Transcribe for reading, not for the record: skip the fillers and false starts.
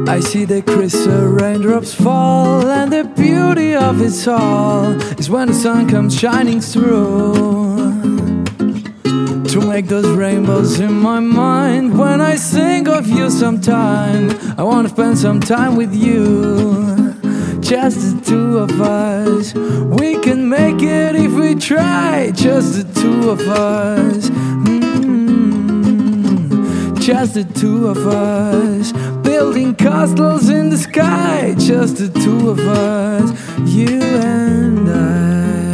I see the crystal raindrops fall, and the beauty of it all is when the sun comes shining through to make those rainbows in my mind. When I think of you sometime, I wanna spend some time with you, just the two of us. We can make it if we try, just the two of us. Just the two of us, building castles in the sky, just the two of us, you and I.